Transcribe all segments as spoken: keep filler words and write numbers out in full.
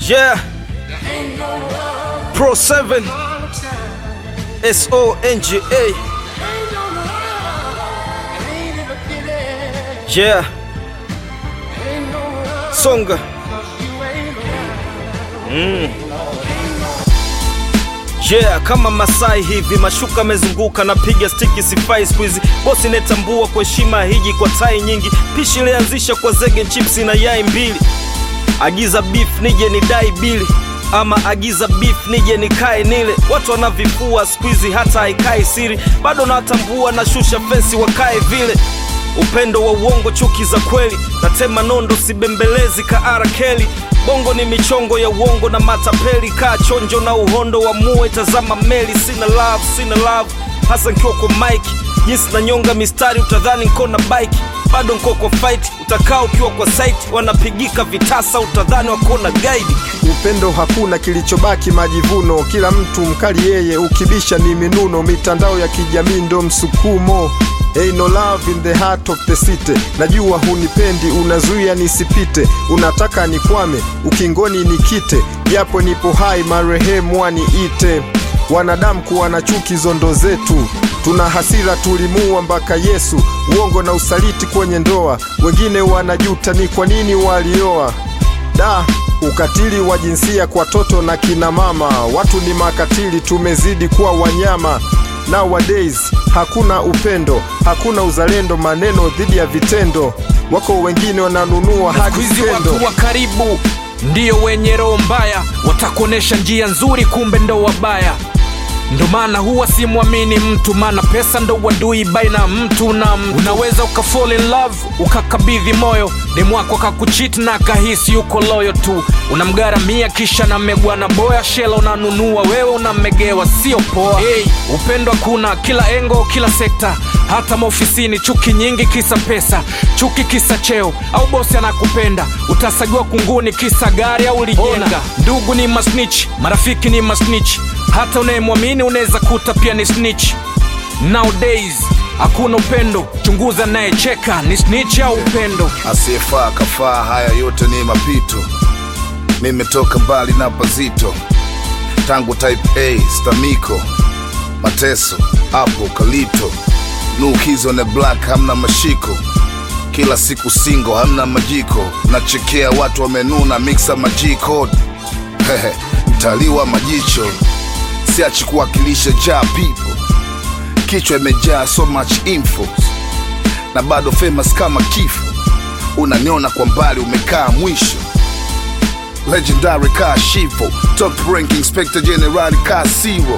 Yeah, Pro seven, S O N G A. Yeah, Songa. Mm. Yeah, kama Masai hivi mashuka mezunguka na piga stiki sifai squeeze. Bosi netambua kwa heshima hiji kwa tai nyingi. Pishi lianzisha kwa zege chips na yai mbili. Agiza beef nije ni dai bili, ama agiza beef nije ni kai nile. Watu wanavifua squeeze hata haikai siri. Bado natambua na shusha fensi wakae vile. Upendo wa uongo chuki za kweli. Natema nondo sibembelezi ka R Kelly. Bongo ni michongo ya uongo na matapeli. Kaa chonjo na uhondo wa muwe tazama meli. Sina love, sina love, hasa nkiwa kwa mic. Jinsi na nyonga mistari utadhani nko na bike. Bado nko kwa fight, utakaa ukiwa kwa site. Wanapigika vitasa utadhani wako na guide. Upendo hakuna kilichobaki majivuno. Kila mtu mkali yeye ukibisha ni minuno. Mitandao ya kijamii ndo msukumo. Ain't no love in the heart of the city. Najua hunipendi unazuia nisipite. Unataka nikwame ukingoni nikite. Japo nipo hai marehemu waniite. Wanadamu kuwa na chuki zondo zetu. Tuna hasira tulimua mpaka Yesu. Uongo na usaliti kwenye ndoa. Wengine wanajuta ni kwa nini walioa. Da, ukatili wa jinsia kwa toto na kina mama. Watu ni makatili, tumezidi kuwa wanyama. Nowadays hakuna upendo, hakuna uzalendo, maneno dhidi ya vitendo. Wako wengine wananunua hadi vitendo. Watu wa karibu ndio wenye roho mbaya. Watakuonesha njia nzuri kumbe ndo wabaya. Ndo maana huwa simwamini mtu, maana pesa ndo wadui baina mtu na mtu. Unaweza uka fall in love, ukakabidhi moyo. Demu wako akakucheat na akahisi yuko loyo tu. Unamgaramia kisha na megwa na boya. Shela unanunua wewe unamegewa, sio poa. Hey, upendo hakuna kila engo kila sekta. Hata maofisini chuki nyingi kisa pesa. Chuki kisa cheo au bosi anakupenda. Utasagua kunguni kisa gari au lijenga. Ndugu ni masnitch, marafiki ni masnitch. Hata unayemwamini unaweza kuta pia ni snitch. Nowadays hakuna upendo, chunguza naye cheka ni snitch au upendo. Asiyefaa kafaa, haya yote ni mapito. Nimetoka mbali na pazito. Tangu type A, Stamiko, Mateso, Apo, Kalito. Nukizo na black hamna mashiko. Kila siku single hamna majiko. Nachekea watu wamenuna mixa majiko. Hehe, mtaliwa majicho. Siachi kuwakilisha ja people. Kichwa imejaa so much info. Na bado famous kama kifo. Unaniona kwa mbali umekaa mwisho. Legendary ka Shivo. Top ranking inspector general ka Zero.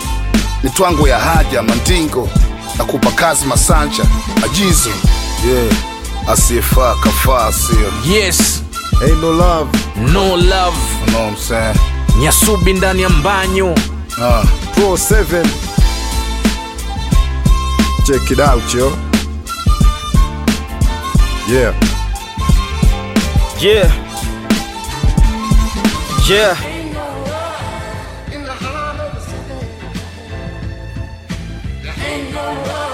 Ni twango ya haja mandingo. Na kupa kazi masanja ajizo. Yeah, asiyefaa kafaa sio. Yes, ain't no love, no love. You know what I'm saying? Nyasubi ndani ya mbanyo. Uh. Pro seven. Check it out, yo. Yeah. Yeah. Yeah. In the heart of the city, there ain't no love.